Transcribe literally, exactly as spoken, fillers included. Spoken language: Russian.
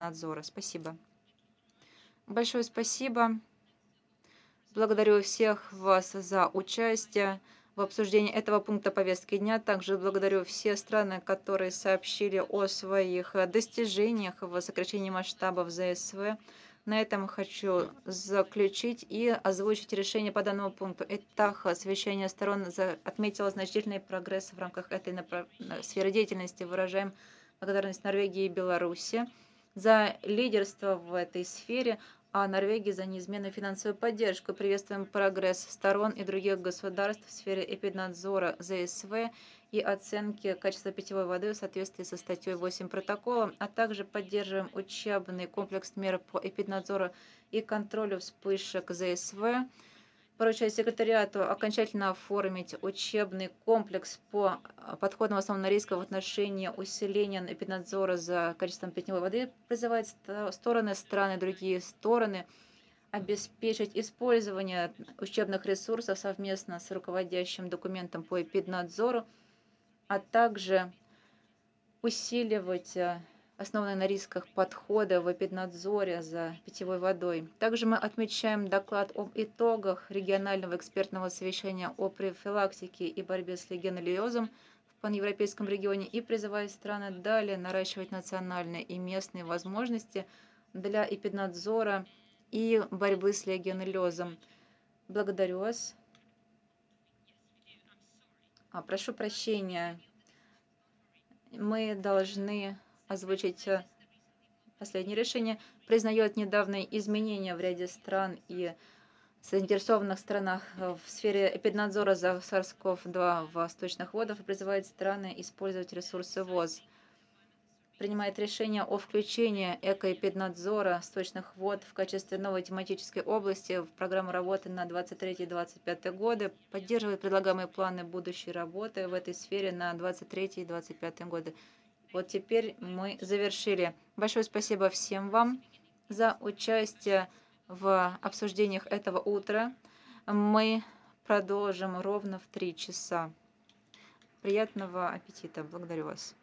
эпиднадзора. Спасибо. Большое спасибо. Благодарю всех вас за участие в обсуждении этого пункта повестки дня. Также благодарю все страны, которые сообщили о своих достижениях в сокращении масштабов ЗСВ. На этом хочу заключить и озвучить решение по данному пункту. Итак, совещание сторон отметило значительный прогресс в рамках этой сферы деятельности. Выражаем благодарность Норвегии и Беларуси за лидерство в этой сфере, а Норвегии за неизменную финансовую поддержку. Приветствуем прогресс сторон и других государств в сфере эпиднадзора ЗСВ и оценки качества питьевой воды в соответствии со статьей восемь протокола, а также поддерживаем учебный комплекс мер по эпиднадзору и контролю вспышек ЗСВ. Поручаю секретариату окончательно оформить учебный комплекс по подходам основным на рисков в отношении усиления эпиднадзора за качеством питьевой воды. Призывает стороны, страны, другие стороны обеспечить использование учебных ресурсов совместно с руководящим документом по эпиднадзору, а также усиливать основанные на рисках подхода в эпиднадзоре за питьевой водой. Также мы отмечаем доклад об итогах регионального экспертного совещания о профилактике и борьбе с легионеллезом в паневропейском регионе и призываем страны далее наращивать национальные и местные возможности для эпиднадзора и борьбы с легионеллезом. Благодарю вас. А, прошу прощения. Мы должны озвучить последнее решение. Признает недавние изменения в ряде стран и заинтересованных странах в сфере эпиднадзора за сарс ков два в сточных водах и призывает страны использовать ресурсы ВОЗ. Принимает решение о включении экоэпиднадзора сточных вод в качестве новой тематической области в программу работы на двадцать третий — двадцать пятый годы. Поддерживает предлагаемые планы будущей работы в этой сфере на двадцать третий — двадцать пятый годы. Вот теперь мы завершили. Большое спасибо всем вам за участие в обсуждениях этого утра. Мы продолжим ровно в три часа. Приятного аппетита. Благодарю вас.